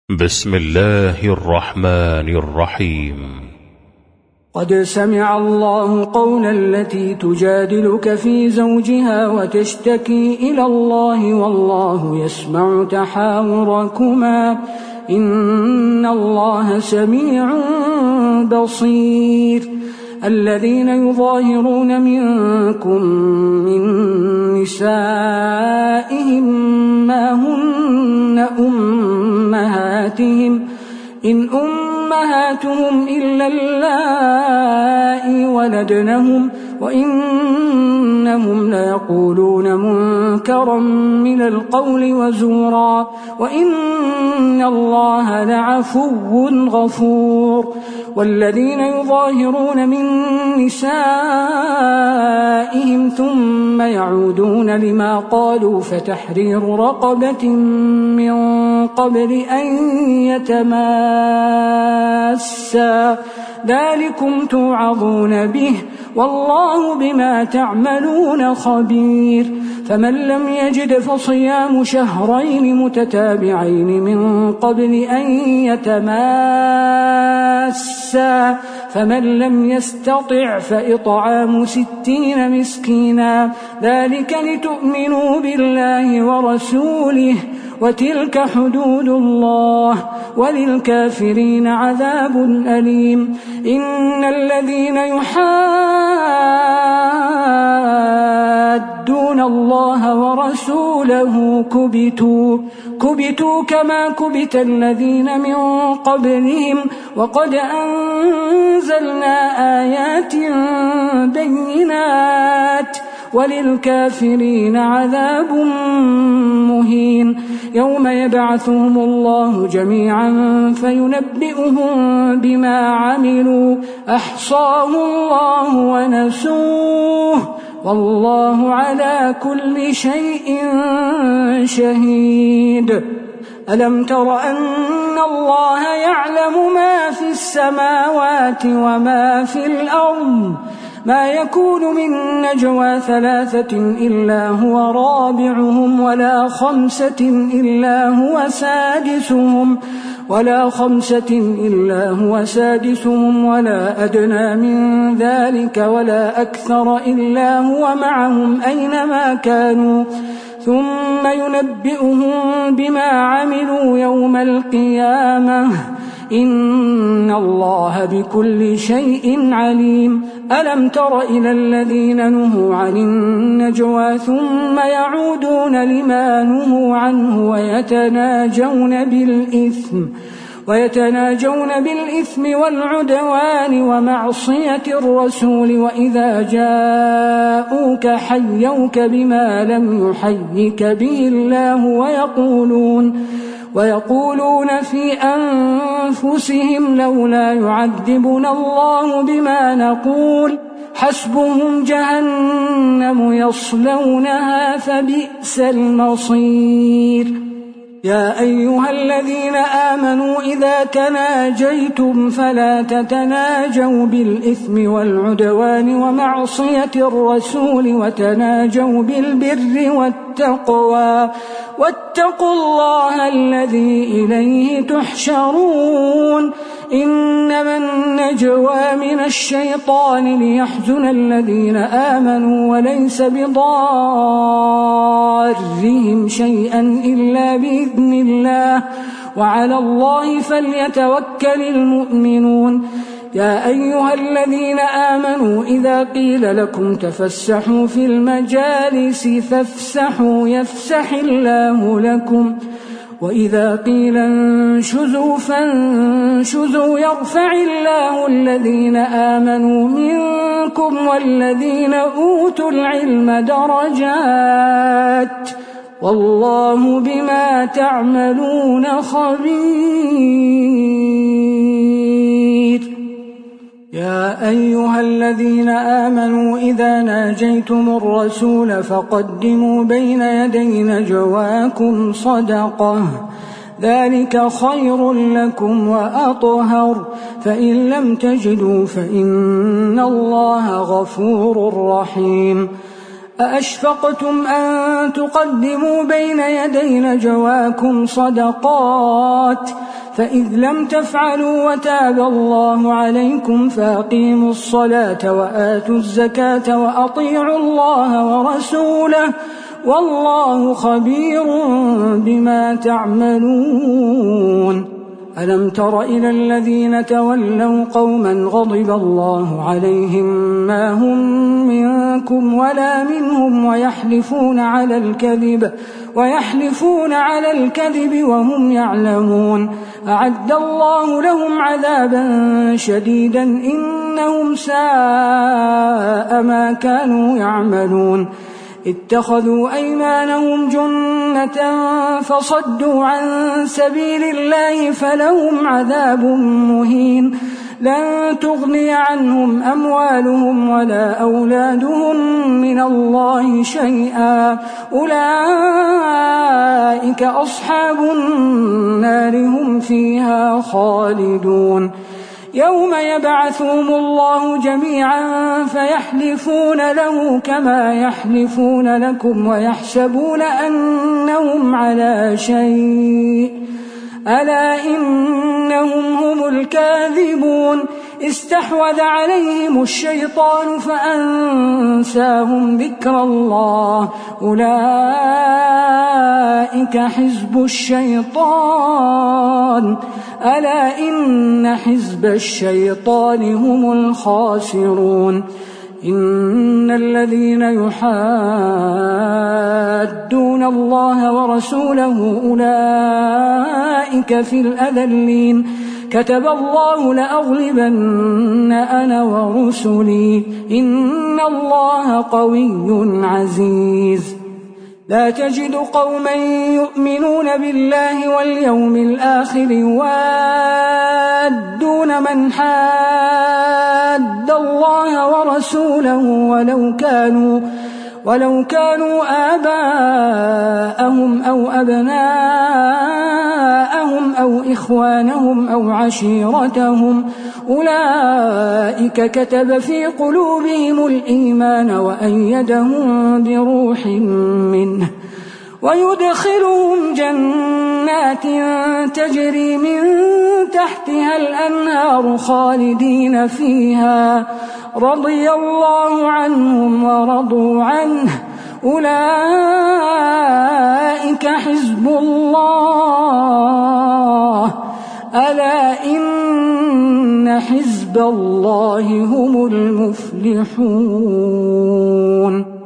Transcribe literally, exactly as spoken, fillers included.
بسم الله الرحمن الرحيم. قد سمع الله قول التي تجادلك في زوجها وتشتكي إلى الله والله يسمع تحاوركما إن الله سميع بصير. الذين يظاهرون منكم من نسائهم ما هن أمهاتهم إن أمهاتهم إلا اللائي ولدنهم وإنهم ليقولون منكرا من القول وزورا وإن الله لعفو غفور. والذين يظاهرون من نسائهم ثم يعودون لما قالوا فتحرير رقبة من قبل أن يتماسا ذلكم توعظون به والله بما تعملون خبير. فمن لم يجد فصيام شهرين متتابعين من قبل أن يتماسا فمن لم يستطع فإطعام ستين مسكينا ذلك لتؤمنوا بالله ورسوله وتلك حدود الله وللكافرين عذاب أليم. إن الذين يحادون الله ورسوله كبتوا كبتوا كما كبت الذين من قبلهم وقد أنزلنا آيات بينات وللكافرين عذاب مهين. يوم يبعثهم الله جميعا فينبئهم بما عملوا أحصاه الله ونسوه والله على كل شيء شهيد. ألم تر أن الله يعلم ما في السماوات وما في الأرض ما يكون من نجوى ثلاثة إلا هو رابعهم ولا خمسة إلا هو سادسهم ولا خمسة إلا هو سادسهم ولا أدنى من ذلك ولا أكثر إلا هو معهم أينما كانوا ثم ينبئهم بما عملوا يوم القيامة إن الله بكل شيء عليم. ألم تر إلى الذين نهوا عن النجوى ثم يعودون لما نهوا عنه ويتناجون بالإثم ويتناجون بالإثم والعدوان ومعصية الرسول وإذا جاءوك حيوك بما لم يحيك به الله ويقولون ويقولون في أنفسهم لولا يعذبنا الله بما نقول حسبهم جهنم يصلونها فبئس المصير. يا أيها الذين آمنوا إذا تناجيتم فلا تتناجوا بالإثم والعدوان ومعصية الرسول وتناجوا بالبر والتقوى واتقوا الله الذي إليه تحشرون. إنما النجوى من الشيطان ليحزن الذين آمنوا وليس بضارهم شيئا إلا بإذن الله وعلى الله فليتوكل المؤمنون. يا أيها الذين آمنوا إذا قيل لكم تفسحوا في المجالس فافسحوا يفسح الله لكم وإذا قيل انشزوا فانشزوا يرفع الله الذين آمنوا منكم والذين أوتوا العلم درجات والله بما تعملون خبير. يا أيها الذين آمنوا إذا ناجيتم الرسول فقدموا بين يدي نجواكم صدقة ذلك خير لكم وأطهر فإن لم تجدوا فإن الله غفور رحيم. أأشفقتم أن تقدموا بين يدي نجواكم صدقات فإذ لم تفعلوا وتاب الله عليكم فأقيموا الصلاة وآتوا الزكاة وأطيعوا الله ورسوله والله خبير بما تعملون. ألم تر إلى الذين تولوا قوما غضب الله عليهم ما هم منكم ولا منهم ويحلفون على الكذب ويحلفون على الكذب وهم يعلمون أعد الله لهم عذابا شديدا إنهم ساء ما كانوا يعملون. اتخذوا أيمانهم جنة فصدوا عن سبيل الله فلهم عذاب مهين لن تغني عنهم أموالهم ولا أولادهم من الله شيئا أولئك أصحاب النار هم فيها خالدون. يوم يبعثهم الله جميعا فيحلفون له كما يحلفون لكم ويحسبون أنهم على شيء ألا إنهم هم الكاذبون. استحوذ عليهم الشيطان فأنساهم ذكر الله أولئك حزب الشيطان ألا إن حزب الشيطان هم الخاسرون. إن الذين يحادون الله ورسوله أولئك في الأذلين كتب الله لأغلبن أنا ورسلي إن الله قوي عزيز. لا تجد قوما يؤمنون بالله واليوم الآخر يوادون من حاد الله ورسوله ولو كانوا ولو كانوا آباءهم أو أبناءهم أو إخوانهم أو عشيرتهم أولئك كتب في قلوبهم الإيمان وأيدهم بروح منه ويدخلهم جنات تجري من تحتها الأنهار خالدين فيها رضي الله عنهم ورضوا عنه أولئك حزب الله ألا إن حزب الله هم المفلحون.